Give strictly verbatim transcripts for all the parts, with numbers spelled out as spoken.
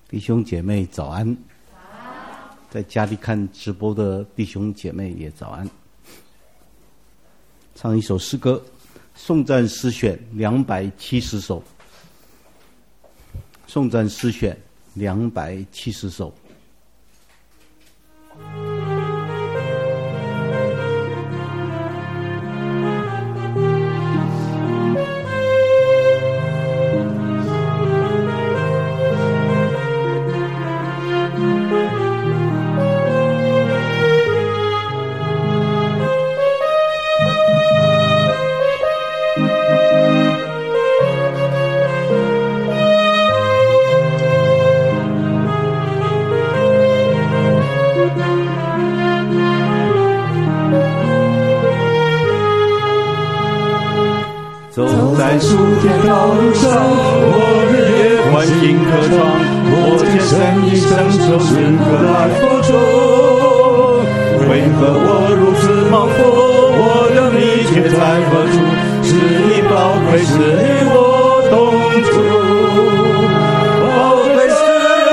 弟兄姐妹早安，在家里看直播的弟兄姐妹也早安。唱一首诗歌，颂赞诗选两百七十首，颂赞诗选两百七十首。 在属天道路上，我日夜欢欣歌唱，我见神已伸手时刻来扶助。为何我如此忙活？我的一切在何处？是你宝贵，是与我同住。宝贵是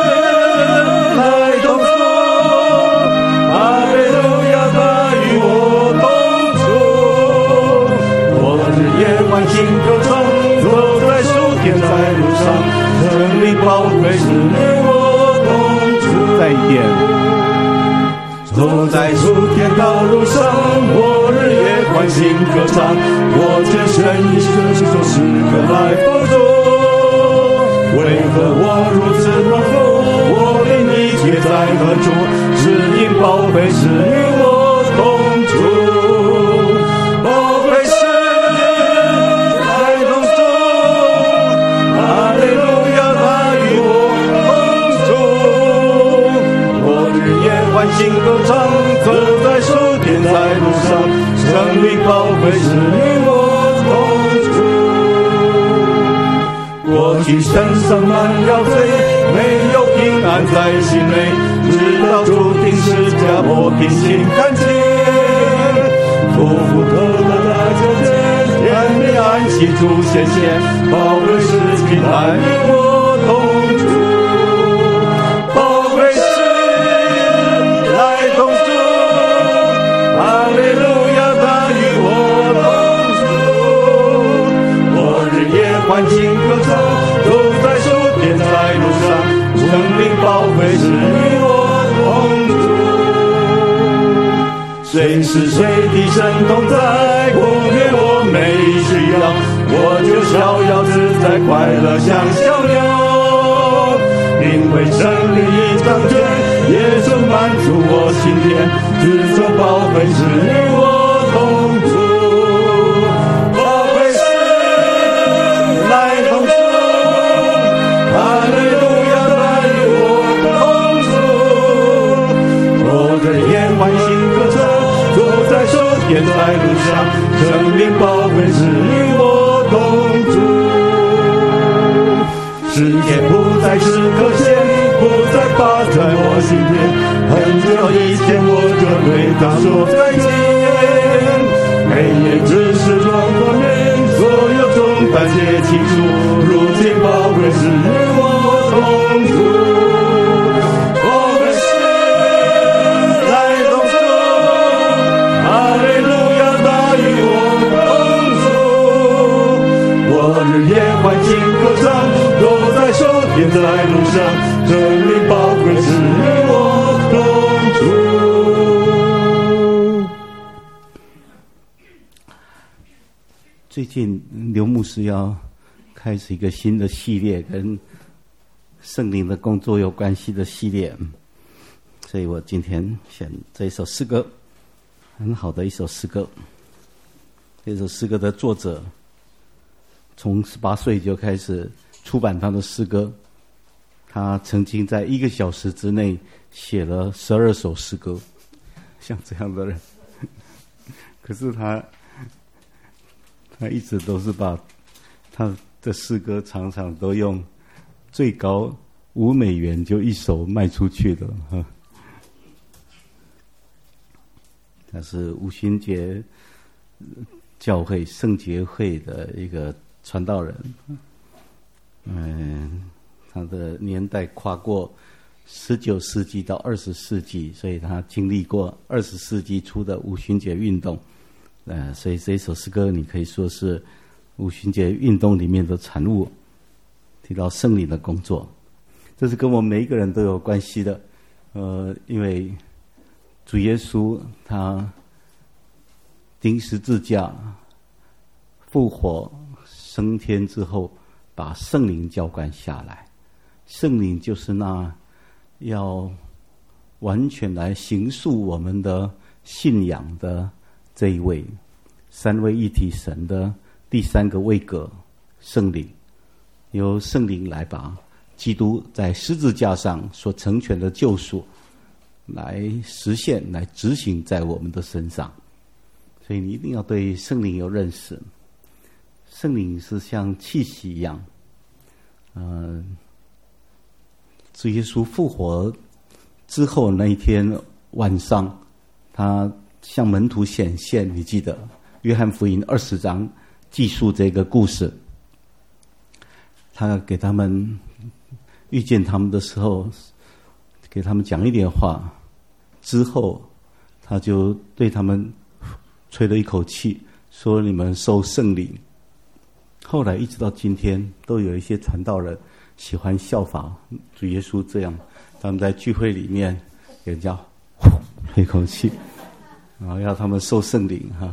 来同住，哈利路亚，他与我同住。我日夜欢欣歌唱，走在属天在路上，生命宝贵是与我同住。 再一遍。 走在属天道路上，我日夜欢欣歌唱，我见神已伸手时刻来扶助。为何我如此忙碌？我的一切在何处？是因宝贝是与我同住。宝贝是来同住，哈利路亚，他与我同住。我日夜欢欣歌唱，走在属天在路上，生命宝贵是与我同住。过去身上满了罪，没有平安在心内，直到主定十架我平心看见，夫妇得了来这天，甜蜜安息主显现，宝贵是平安与我同住。宝贵是来同住，哈利路亚，他与我同住。我日夜欢欣歌唱，走在属天在路上，生命宝贵是与我同住。谁是谁的神同在，忽略我每一需要，我就逍遥自在，快乐像小鸟。因为真理已掌权，耶稣满足我心田，只求宝贵是与我同住。宝贵是来同住，哈利路亚，他与我同住。我日夜欢欣歌唱，走在属天在路上，生命宝贵是与我同住。世界不再是个线，不再霸在我心田，很久以前我就对他说再见。黑夜只是转过面，所有重担皆清楚，如今宝贵是与我同住。宝贵是来同住，哈利路亚，他与我同住。我日夜欢欣歌唱，走在属天在路上，生命宝贵是与我同住。 最近刘牧师要开始一个新的系列，跟圣灵的工作有关系的系列，所以我今天选这一首诗歌，很好的一首诗歌。这首诗歌的作者从十八岁就开始出版他的诗歌，他曾经在一个小时之内写了十二首诗歌，像这样的人。可是他他一直都是把他的诗歌常常都用最高五美元就一首卖出去的哈。他是五旬节教会圣洁会的一个传道人，嗯， 他的年代跨过十九世纪到二十世纪，所以他经历过二十世纪初的五旬节运动。呃，所以这首诗歌你可以说是五旬节运动里面的产物，提到圣灵的工作，这是跟我们每一个人都有关系的。呃，因为主耶稣他钉十字架、复活、升天之后，把圣灵浇灌下来。圣灵就是那要完全来形塑我们的信仰的这一位三位一体神的第三个位格，圣灵，由圣灵来把基督在十字架上所成全的救赎来实现，来执行在我们的身上。所以你一定要对圣灵有认识。圣灵是像气息一样，呃，主耶稣复活之后那一天晚上，他向门徒显现，你记得约翰福音二十章记述这个故事。他给他们遇见他们的时候，给他们讲一点话，之后他就对他们吹了一口气，说你们受圣灵。后来一直到今天，都有一些传道人喜欢效法主耶稣这样，他们在聚会里面给人家呼吹一口气，然后要他们受圣灵哈。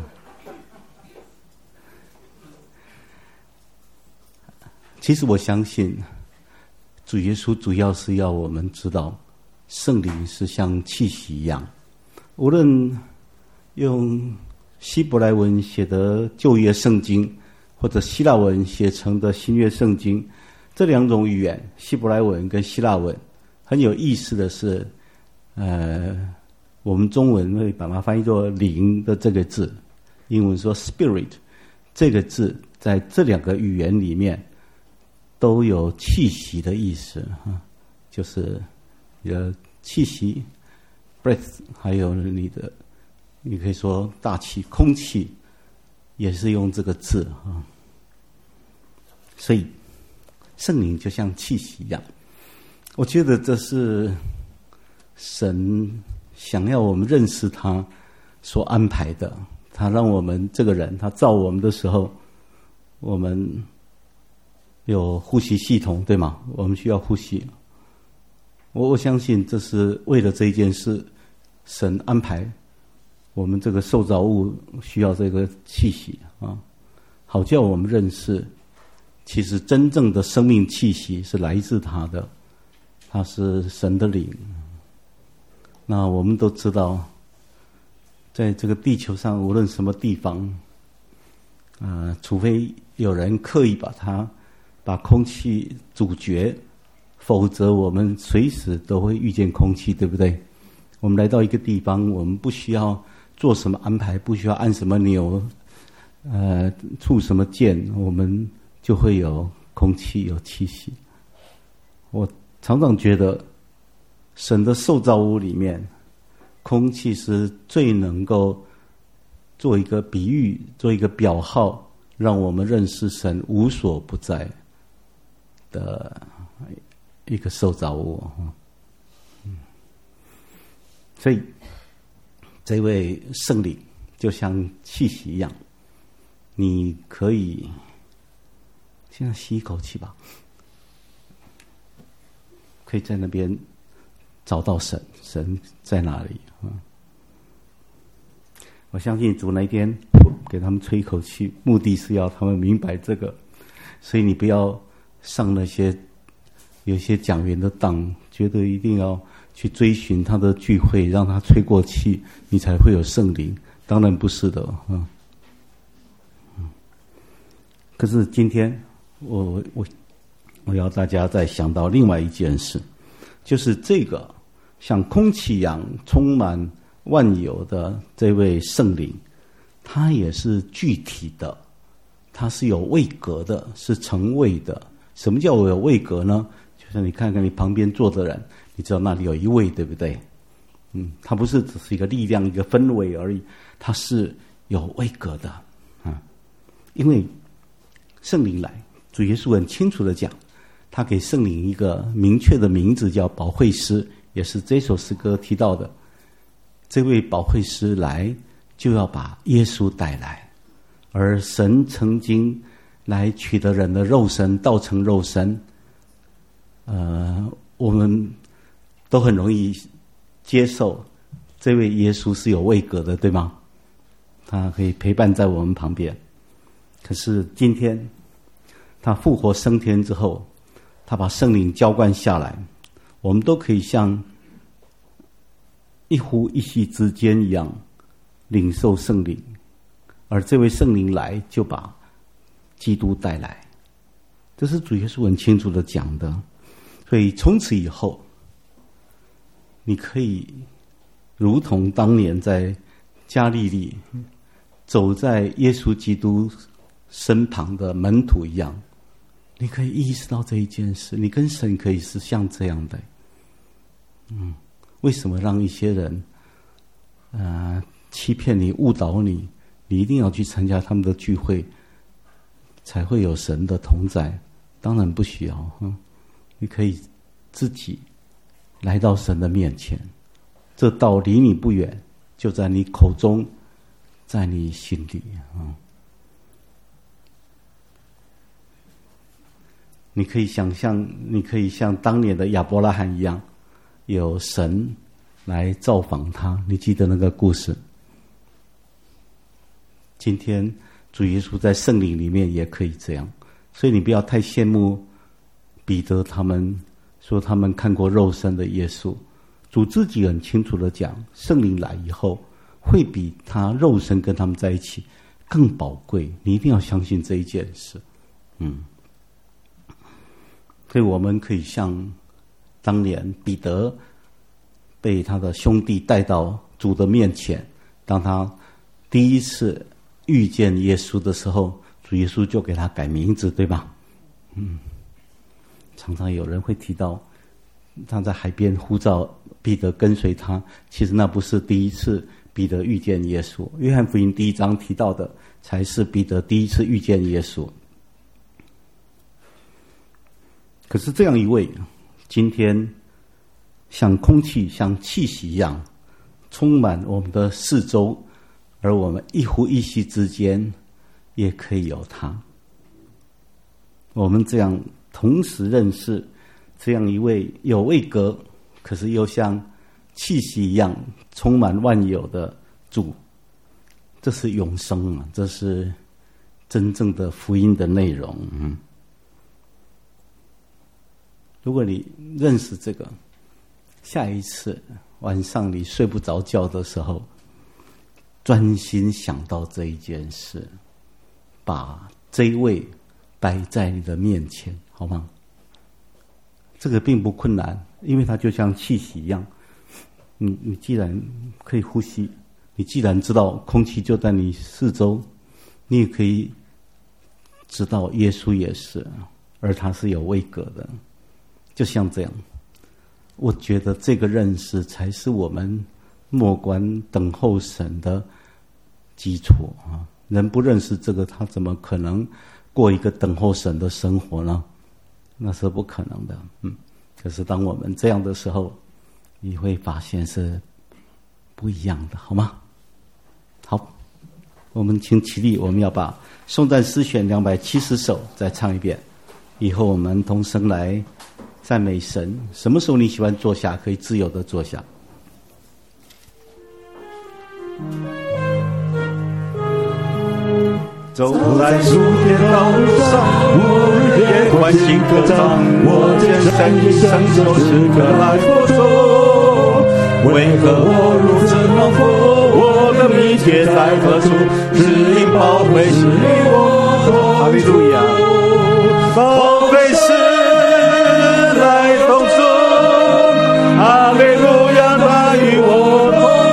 其实我相信主耶稣主要是要我们知道圣灵是像气息一样，无论用希伯来文写的旧约圣经或者希腊文写成的新约圣经，这两种语言希伯来文跟希腊文很有意思的是，呃，我们中文会把它翻译作灵的这个字，英文说 spirit 这个字在这两个语言里面都有气息的意思啊，就是你的气息 breath， 还有你的你可以说大气空气也是用这个字啊。所以圣灵就像气息一样，我觉得这是神想要我们认识他所安排的。他让我们这个人，他造我们的时候，我们有呼吸系统，对吗？我们需要呼吸。我我相信这是为了这一件事，神安排我们这个受造物需要这个气息啊，好叫我们认识，其实真正的生命气息是来自他的，他是神的灵。那我们都知道，在这个地球上，无论什么地方，啊、呃，除非有人刻意把它把空气阻绝，否则我们随时都会遇见空气，对不对？我们来到一个地方，我们不需要做什么安排，不需要按什么钮，呃，触什么键，我们就会有空气，有气息。我常常觉得，神的受造物里面，空气是最能够做一个比喻，做一个表号，让我们认识神无所不在的一个受造物。所以这位圣灵就像气息一样，你可以现在吸一口气吧，可以在那边找到神，神在哪里啊？我相信主那一天给他们吹一口气，目的是要他们明白这个。所以你不要上那些有些讲员的当，觉得一定要去追寻他的聚会，让他吹过气，你才会有圣灵。当然不是的啊。可是今天我我我要大家再想到另外一件事，就是这个像空气一样充满万有的这位圣灵，他也是具体的，他是有位格的，是成位的。什么叫有位格呢？就是你看看你旁边坐的人，你知道那里有一位，对不对？嗯，它不是只是一个力量，一个氛围而已，它是有位格的啊。因为圣灵来，主耶稣很清楚的讲， 他给圣灵一个明确的名字，叫保惠师，也是这首诗歌提到的。这位保惠师来，就要把耶稣带来，而神曾经来取得人的肉身，道成肉身。呃，我们都很容易接受这位耶稣是有位格的，对吗？他可以陪伴在我们旁边。可是今天他复活升天之后，他把圣灵浇灌下来，我们都可以像一呼一吸之间一样领受圣灵，而这位圣灵来就把基督带来，这是主耶稣很清楚的讲的。所以从此以后，你可以如同当年在加利利走在耶稣基督身旁的门徒一样，你可以意识到这一件事，你跟神可以是像这样的。嗯，为什么让一些人呃欺骗你、误导你？你一定要去参加他们的聚会，才会有神的同在？当然不需要。嗯，你可以自己来到神的面前，这道离你不远，就在你口中，在你心里。嗯，你可以想象，你可以像当年的亚伯拉罕一样，有神来造访他。你记得那个故事？今天主耶稣在圣灵里面也可以这样，所以你不要太羡慕彼得他们，说他们看过肉身的耶稣。主自己很清楚的讲，圣灵来以后，会比他肉身跟他们在一起更宝贵。你一定要相信这一件事。嗯。所以我们可以像当年彼得被他的兄弟带到主的面前，当他第一次遇见耶稣的时候，主耶稣就给他改名字，对吧？嗯，常常有人会提到他在海边呼召彼得跟随他，其实那不是第一次彼得遇见耶稣。约翰福音第一章提到的才是彼得第一次遇见耶稣。可是这样一位今天像空气像气息一样充满我们的四周，而我们一呼一吸之间也可以有他。我们这样同时认识这样一位有位格，可是又像气息一样充满万有的主，这是永生啊！这是真正的福音的内容。嗯，如果你认识这个，下一次晚上你睡不着觉的时候，专心想到这一件事，把这一位摆在你的面前，好吗？这个并不困难，因为它就像气息一样。你你既然可以呼吸，你既然知道空气就在你四周，你也可以知道耶稣也是，而他是有位格的。就像这样，我觉得这个认识才是我们默观等候神的基础啊！人不认识这个，他怎么可能过一个等候神的生活呢？那是不可能的。嗯，可是当我们这样的时候，你会发现是不一样的，好吗？好，我们请起立，我们要把颂赞诗选两百七十首再唱一遍，以后我们同声来赞美神。什么时候你喜欢坐下，可以自由的坐下。 走在属天道路上，我日夜欢欣歌唱，我见神一生手时刻来播种。为何我如此忙碌？我的密切在何处？指引宝贝是与我同。哈利路亚，宝贝是来同住，哈利路亚，他与我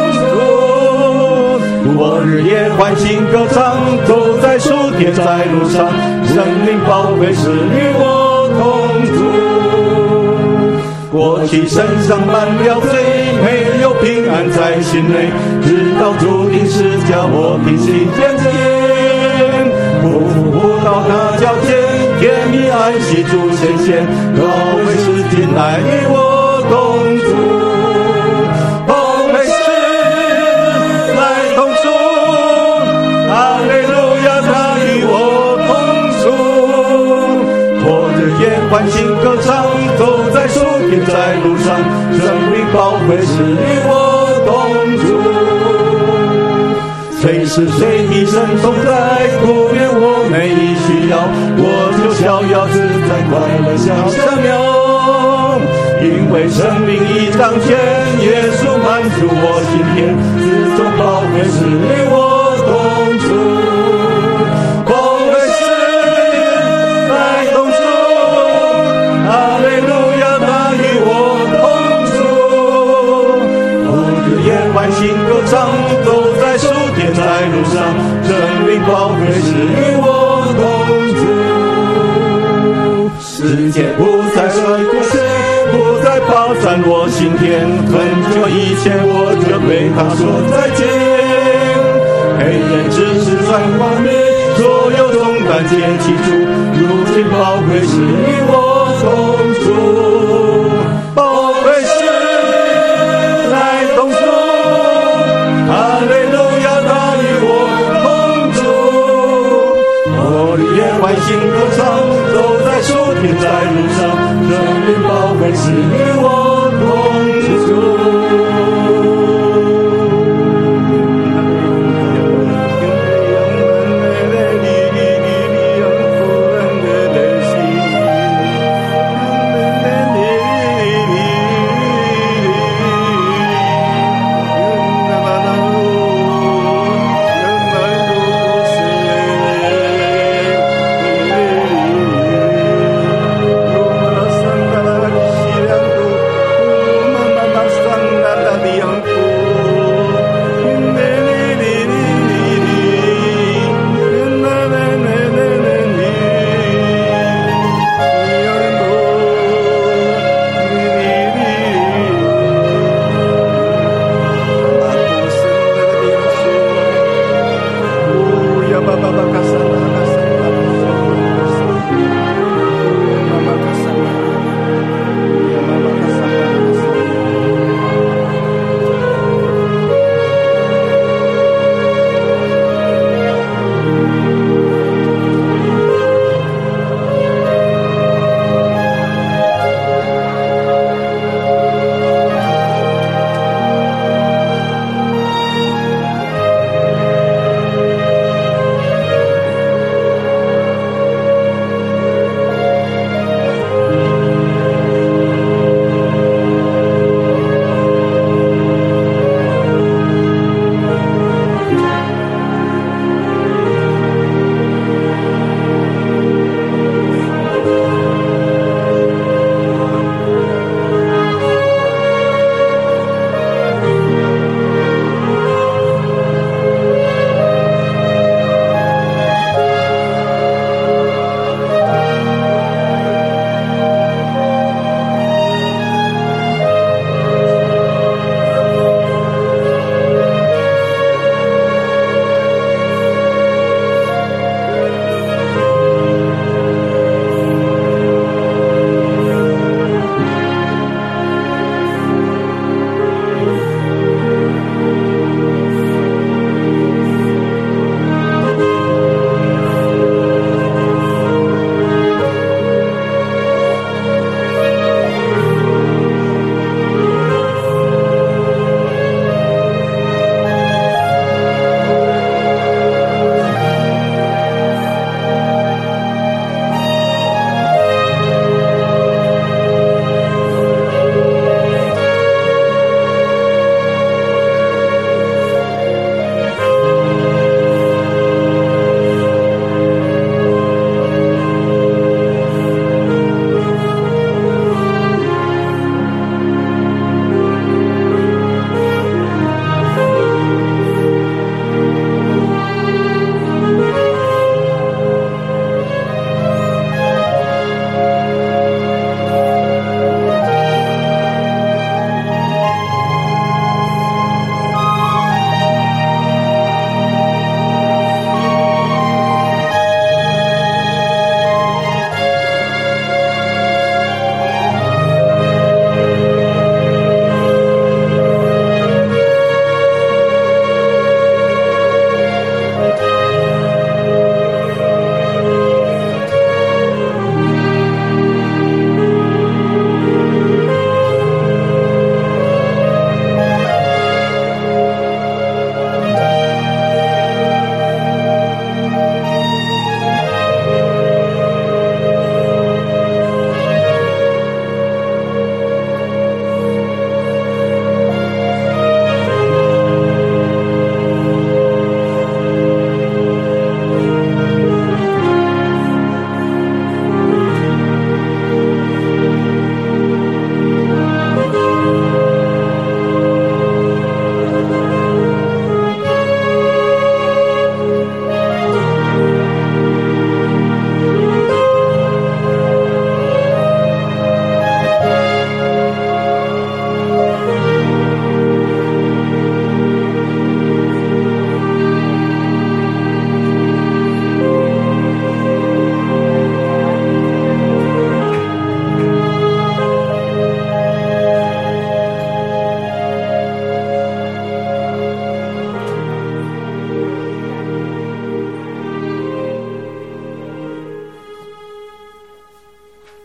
同住。我日夜欢欣歌唱，走在属天在路上，生命宝贝是与我同住。过去身上满了罪，没有平安在心内，直到注定是叫我平心见见，不服不到他脚前， 甜蜜安息主显现，宝贝师进来与我同住，宝贝师来同住，哈利路亚，他与我同住，我的夜欢欣歌唱，走在树田在路上，生命宝贝师与我同住。随时随地神同在，不变我每一需要，我就逍遥自在，快乐像小鸟。因为生命已彰显，耶稣满足我心田，自从宝贝师与我同住，宝贝师来同住，哈利路亚，他与我同住，我日夜欢欣歌唱，走在树田在路上，生命宝贝师与我同住。世界不再是过去，不再霸占我心田，很久以前我就对他说再见。黑夜只是转化灭，所有重担皆起主，如今宝贝师与我同住，宝贝师来同住，哈利路亚，他与我同住，我日夜欢欣歌唱，走在树田在路上，生命宝贝师与我